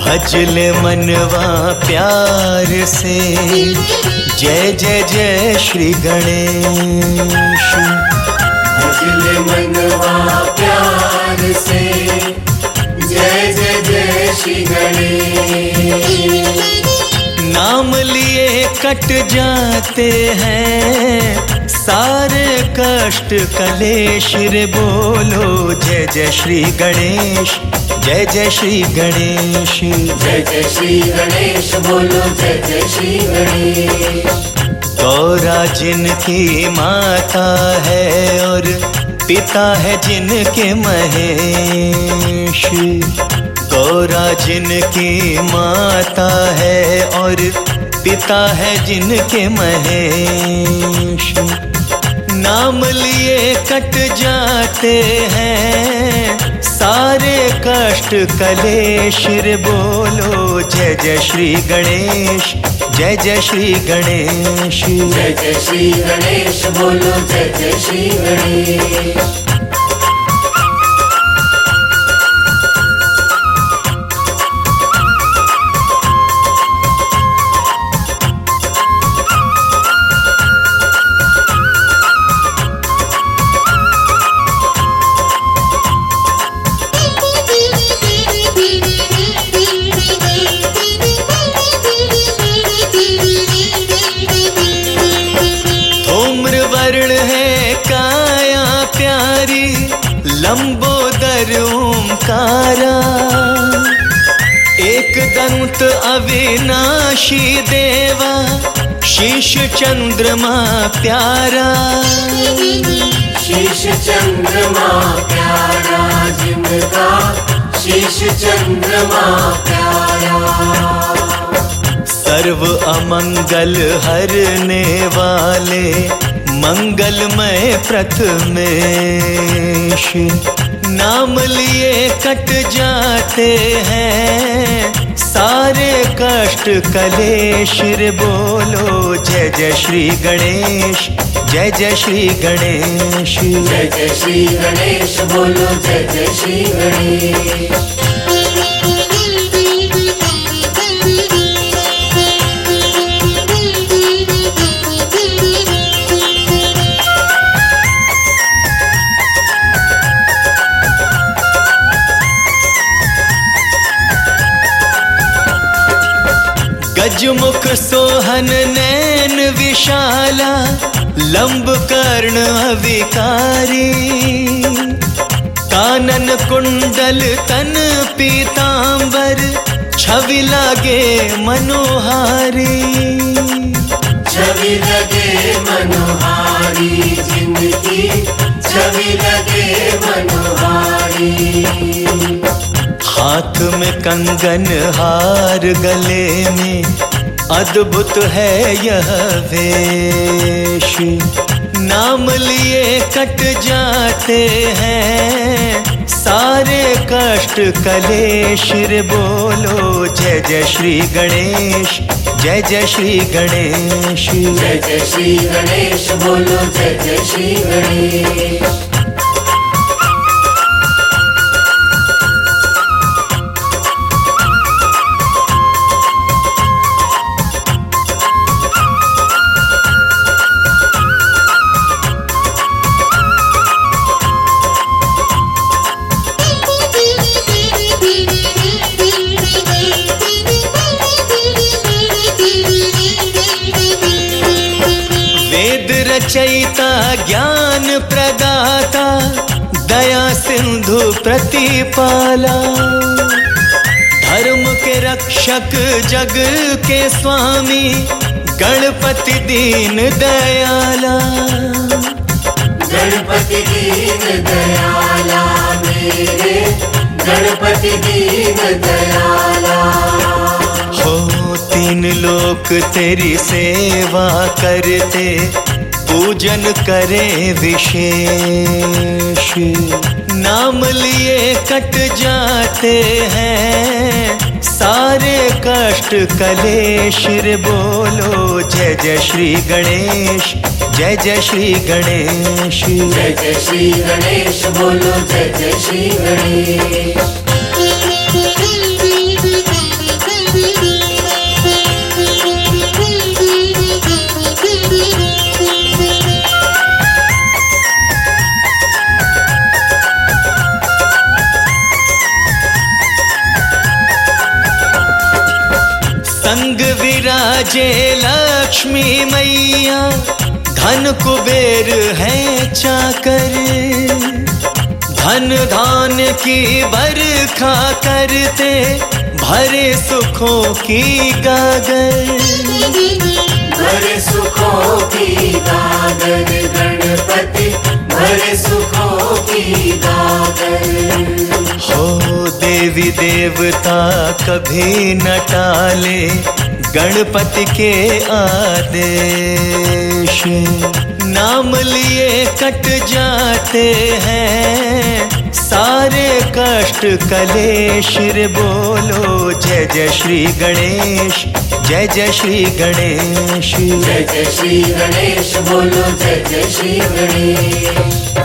भजले मनवा प्यार से, जय जय जय श्री गणेश। भजले मनवा प्यार से, जय जय जय श्री गणेश। नाम लिए कट जाते हैं सारे कष्ट कलेश रे, बोलो जय जय श्री गणेश, जय जय श्री गणेश। जय जय श्री गणेश, बोलो जय जय श्री गणेश। गौरा जिनकी माता है और पिता है जिनके महेश। गौरा जिनकी माता है और पिता है जिनके महेश। नाम लिए कट जाते हैं सारे कष्ट कलेश रे, बोलो जय जय श्री गणेश, जय जय श्री गणेश। जय जय श्री गणेश, बोलो जय जय श्री गणेश। वर्ण है काया प्यारी, लंबोदर ओंकारा। एक दंत अविनाशी देवा, शीश चंद्रमा प्यारा। शीश चंद्रमा प्यारा जिनका, शीश चंद्रमा प्यारा। सर्व अमंगल हरने वाले, मंगलमय प्रथमेश। नाम लिए कट जाते हैं सारे कष्ट कलेश रे, बोलो जय जय श्री गणेश, जय जय श्री गणेश। जय जय श्री गणेश, बोलो जय जय श्री गणेश। गजमुख सोहन नैन विशाला, लंब कर्ण अविकारी। कानन कुंडल तन पीतांबर, छवि लागे मनोहारी। छवि लगे मनोहारी जिनकी, छवि लगे मनोहारी। हाथ में कंगन हार, गले में अद्भुत है यह वेश। नाम लिए कट जाते हैं सारे कष्ट कलेश रे, बोलो जय जय श्री गणेश, जय जय श्री गणेश। जय जय श्री गणेश, बोलो जय जय श्री गणेश। रचयिता ज्ञान प्रदाता, दया सिंधु प्रतिपाला। धर्म के रक्षक जग के स्वामी, गणपति दीन दयाला। गणपति दीन दयाला मेरे, गणपति दीन दयाला। हो तीन लोक तेरी सेवा करते, पूजन करे विशेष। नाम लिए कट जाते हैं सारे कष्ट कलेश रे, बोलो जय जय श्री गणेश, जय जय श्री गणेश। जय जय श्री गणेश, बोलो जय जय श्री गणेश। संग विराजे लक्ष्मी मैया, धन कुबेर है चाकर, धन धान की बरखा करते, भरे सुखों की गागर, भरे सुखों की गागर गणपति, भरे सुखों की गागर। हो देवी देवता कभी न टाले गणपति के आदेश, नाम लिए कट जाते हैं सारे कष्ट कलेश। रे बोलो जय जय श्री गणेश, जय जय श्री गणेश, जय जय श्री गणेश, बोलो जय जय श्री गणेश।